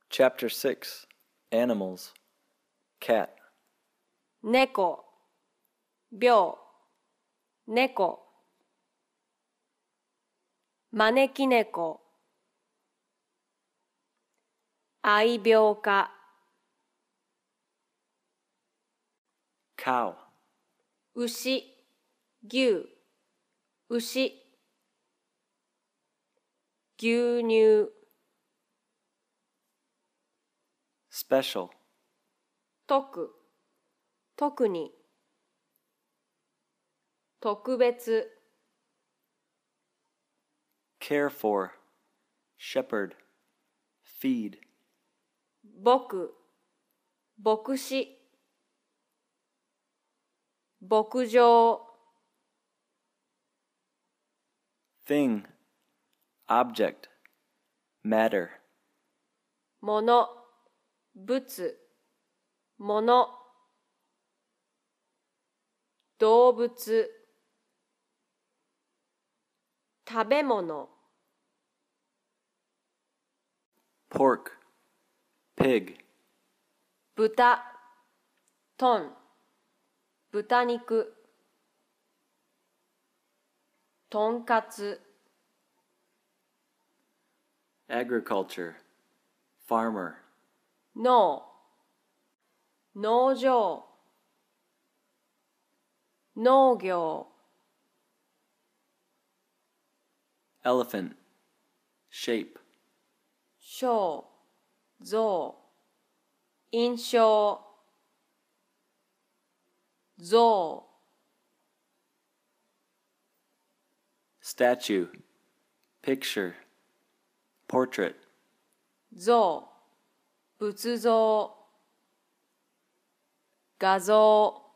Chapter 6 Animals Cat 猫、病、猫、招き猫、愛病家、 Cow 牛、牛、牛、牛乳、 Special 特、特に、特別、 Care for Shepherd Feed 牧、牧師、牧場、 Thing Object Matter もの、物、もの、動物、食べ物、 Pork Pig 豚、トン、豚肉、とんかつ、 Agriculture Farmer 農、農場、農業、 Elephant Shape 小、象、印象、象、 Statue Picture Portrait 象、仏像、画像、